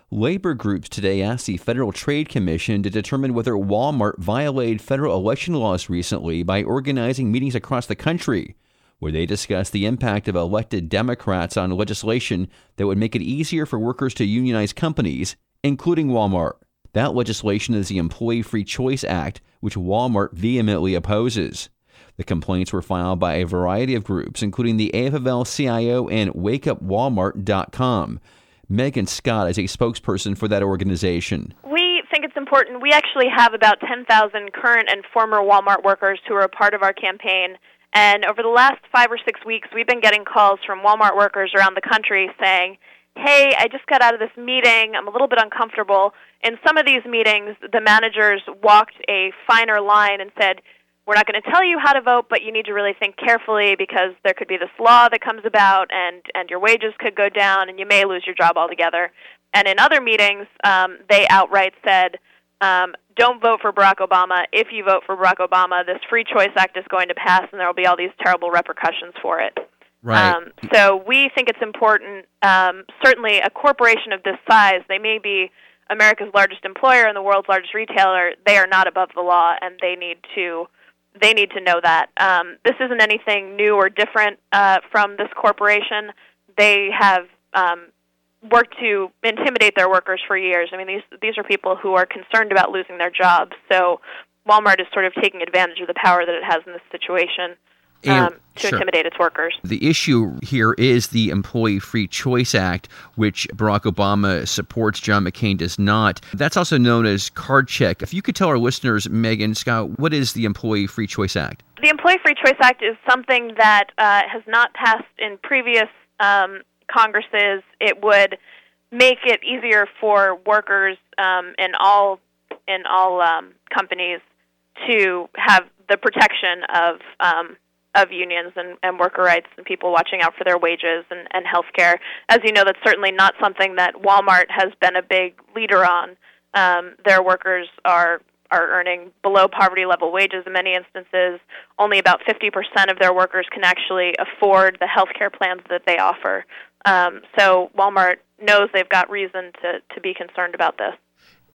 Labor groups today asked the Federal Trade Commission to determine whether Walmart violated federal election laws recently by organizing meetings across the country, where they discussed the impact of elected Democrats on legislation that would make it easier for workers to unionize companies, including Walmart. That legislation is the Employee Free Choice Act, which Walmart vehemently opposes. The complaints were filed by a variety of groups, including the AFL-CIO and WakeUpWalmart.com. Megan Scott is a spokesperson for that organization. We think it's important. We actually have about 10,000 current and former Walmart workers who are a part of our campaign. And over the last 5 or 6 weeks, we've been getting calls from Walmart workers around the country saying, hey, I just got out of this meeting. I'm a little bit uncomfortable. In some of these meetings, the managers walked a finer line and said, we're not going to tell you how to vote, but you need to really think carefully because there could be this law that comes about and your wages could go down and you may lose your job altogether. And in other meetings, they outright said, don't vote for Barack Obama. If you vote for Barack Obama, this Free Choice Act is going to pass and there will be all these terrible repercussions for it. Right. So we think it's important. Certainly a corporation of this size, they may be America's largest employer and the world's largest retailer, they are not above the law and they need to know that. This isn't anything new or different from this corporation. They have worked to intimidate their workers for years. I mean, these are people who are concerned about losing their jobs. So Walmart is sort of taking advantage of the power that it has in this situation to intimidate its workers. The issue here is the Employee Free Choice Act, which Barack Obama supports, John McCain does not. That's also known as card check. If you could tell our listeners, Megan Scott, what is the Employee Free Choice Act? The Employee Free Choice Act is something that has not passed in previous Congresses. It would make it easier for workers in all companies to have the protection of unions and worker rights and people watching out for their wages and health care. As you know, that's certainly not something that Walmart has been a big leader on. Their workers are earning below poverty-level wages in many instances. Only about 50% of their workers can actually afford the health care plans that they offer. So Walmart knows they've got reason to be concerned about this.